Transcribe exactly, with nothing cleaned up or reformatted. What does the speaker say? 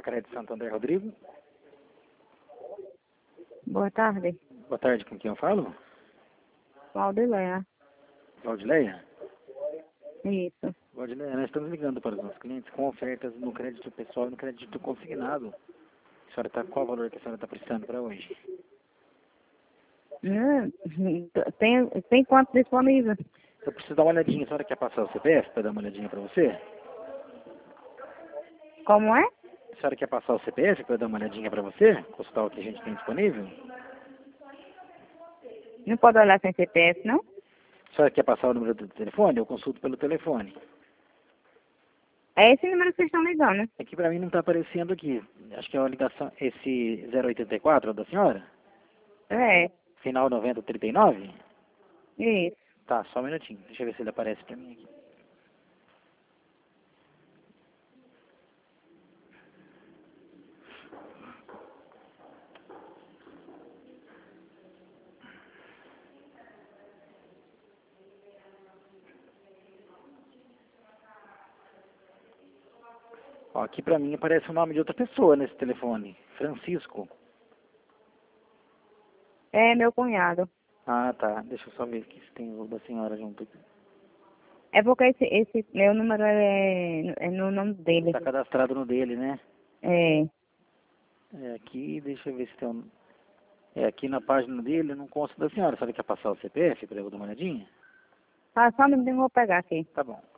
Crédito Santander, Rodrigo. Boa tarde. Boa tarde, com quem eu falo? Valdileia. Valdileia? Isso. Valdileia, nós estamos ligando para os nossos clientes com ofertas no crédito pessoal e no crédito consignado. A senhora tá, qual o valor que a senhora está precisando para hoje? Hum, tem, tem quanto disponível? Eu preciso dar uma olhadinha. A senhora quer passar o C P F para dar uma olhadinha para você? Como é? A senhora quer passar o C P F para dar uma olhadinha para você? Consultar o que a gente tem disponível? Não pode olhar sem C P F, não? A senhora quer passar o número do telefone? Eu consulto pelo telefone. É esse número que vocês estão ligando. É que para mim não está aparecendo aqui. Acho que é uma ligação, esse zero oitenta e quatro é da senhora? É, Final noventa trinta e nove? isso. Tá, só um minutinho. Deixa eu ver se ele aparece para mim aqui. Ó, aqui pra mim aparece o nome de outra pessoa nesse telefone. Francisco. É meu cunhado. Ah, tá. Deixa eu só ver aqui se tem o da senhora junto. É porque esse, esse meu número é, é no nome dele. Tá cadastrado no dele, né? É. É aqui, deixa eu ver se tem um... É aqui na página dele, não consta da senhora. A senhora quer passar o C P F pra eu dar uma olhadinha? Ah, só um minutinho, eu vou pegar aqui. Tá bom.